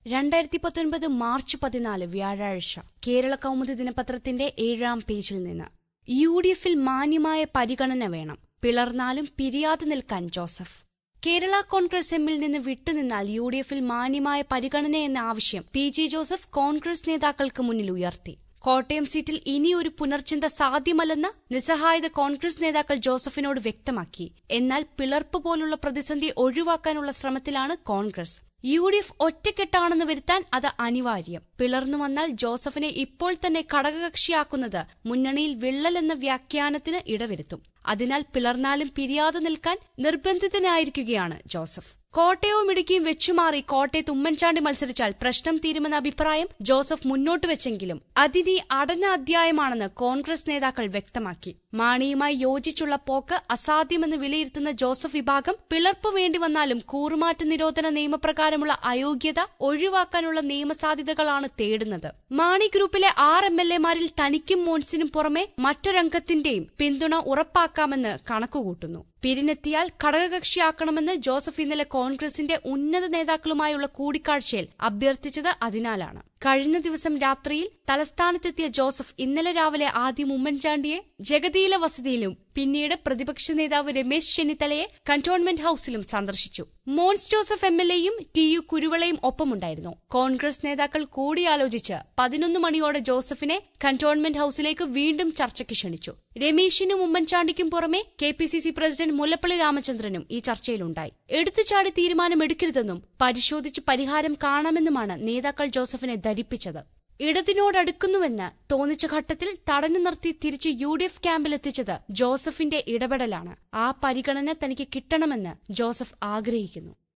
2019 March 14 വ്യാഴാഴ്ച കേരള കൗമുദി ദിനപത്രത്തിന്റെ 7-ാം പേജിൽ നിന്ന് യുഡിഎഫിൽ മാന്യമായ പരിഗണന വേണം, പിളർന്നാലും പിരിയാതെ നിൽക്കാൻ ജോസഫ്. കേരള കോൺഗ്രസ് എമ്മിൽ നിന്ന് വിട്ടുനിന്നാൽ യുഡിഎഫിൽ മാന്യമായ പരിഗണനയെന്ന ആവശ്യം പി.ജെ. ജോസഫ് കോൺഗ്രസ് നേതാക്കൾക്ക് മുന്നിൽ ഉയർത്തി. കോട്ടയം സീറ്റിൽ ഇനിയൊരു പുനർചിന്ത സാധ്യമല്ലെന്ന നിസ്സഹായത കോൺഗ്രസ് നേതാക്കൾ ജോസഫിനോട് വ്യക്തമാക്കി. എന്നാൽ പിളർപ്പ് പോലുള്ള പ്രതിസന്ധി ഒഴിവാക്കാനുള്ള ശ്രമത്തിലാണ് കോൺഗ്രസ്. യുഡിഎഫ് ഒറ്റക്കെട്ടാണെന്ന് വരുത്താൻ അത് അനിവാര്യം. പിളർന്നു വന്നാൽ ജോസഫിനെ ഇപ്പോൾ തന്നെ ഘടകകക്ഷിയാക്കുന്നത് മുന്നണിയിൽ വിള്ളലെന്ന വ്യാഖ്യാനത്തിന് ഇടവരുത്തും. അതിനാൽ പിളർന്നാലും പിരിയാതെ നിൽക്കാൻ നിർബന്ധിതനായിരിക്കുകയാണ് ജോസഫ്. കോട്ടയവും ഇടുക്കിയും വെച്ചുമാറി കോട്ടയത്ത് ഉമ്മൻചാണ്ടി മത്സരിച്ചാൽ പ്രശ്നം തീരുമെന്ന അഭിപ്രായം ജോസഫ് മുന്നോട്ട് വെച്ചെങ്കിലും അതിനി അടഞ്ഞ അധ്യായമാണെന്ന് കോൺഗ്രസ് നേതാക്കൾ വ്യക്തമാക്കി. മാണിയുമായി യോജിച്ചുള്ള പോക്ക് അസാധ്യമെന്ന് വിലയിരുത്തുന്ന ജോസഫ് വിഭാഗം പിളർപ്പ് വേണ്ടിവന്നാലും കൂറുമാറ്റ നിരോധന നിയമപ്രകാരമുള്ള അയോഗ്യത ഒഴിവാക്കാനുള്ള നിയമസാധ്യതകളാണ് തേടുന്നത്. മാണി ഗ്രൂപ്പിലെ 6 എംഎൽഎമാരിൽ തനിക്കും മോൻസിനും പുറമെ മറ്റൊരംഗത്തിന്റെയും പിന്തുണ ഉറപ്പാക്കാമെന്ന് കണക്കുകൂട്ടുന്നു. പിരിനെത്തിയാൽ ഘടകകക്ഷിയാക്കണമെന്ന് ജോസഫ് ഇന്നലെ കോൺഗ്രസിന്റെ ഉന്നത നേതാക്കളുമായുള്ള കൂടിക്കാഴ്ചയിൽ അഭ്യർത്ഥിച്ചത് അതിനാലാണ്. കഴിഞ്ഞ ദിവസം രാത്രിയിൽ തലസ്ഥാനത്തെത്തിയ ജോസഫ് ഇന്നലെ രാവിലെ ആദ്യം ഉമ്മൻചാണ്ടിയെ ജഗതിയിലെ വസതിയിലും പിന്നീട് പ്രതിപക്ഷ നേതാവ് രമേശ് ചെന്നിത്തലയെ കന്റോൺമെന്റ് ഹൌസിലും സന്ദർശിച്ചു. മോൻസ് ജോസഫ് എംഎൽഎയും ടി.യു. കുരുവിളയും ഒപ്പമുണ്ടായിരുന്നു. കോൺഗ്രസ് നേതാക്കൾ കൂടിയാലോചിച്ച് 11 മണിയോടെ ജോസഫിനെ കന്റോൺമെന്റ് ഹൌസിലേക്ക് വീണ്ടും ചർച്ചയ്ക്ക് ക്ഷണിച്ചു. രമേശിനും ഉമ്മൻചാണ്ടിക്കും പുറമെ കെപിസിസി പ്രസിഡന്റ് മുല്ലപ്പള്ളി രാമചന്ദ്രനും ഈ ചർച്ചയിലുണ്ടായി. എടുത്തുചാടി തീരുമാനമെടുക്കരുതെന്നും പരിശോധിച്ച് പരിഹാരം കാണാമെന്നുമാണ് നേതാക്കൾ ജോസഫിനെ ധരിപ്പിച്ചത്. ഇടതിനോടടുക്കുന്നുവെന്ന് തോന്നിച്ച ഘട്ടത്തിൽ തടഞ്ഞു നിർത്തി തിരിച്ച് യുഡിഎഫ് ക്യാമ്പിലെത്തിച്ചത് ജോസഫിന്റെ ഇടപെടലാണ്. ആ പരിഗണന തനിക്ക് കിട്ടണമെന്ന് ജോസഫ് ആഗ്രഹിക്കുന്നു.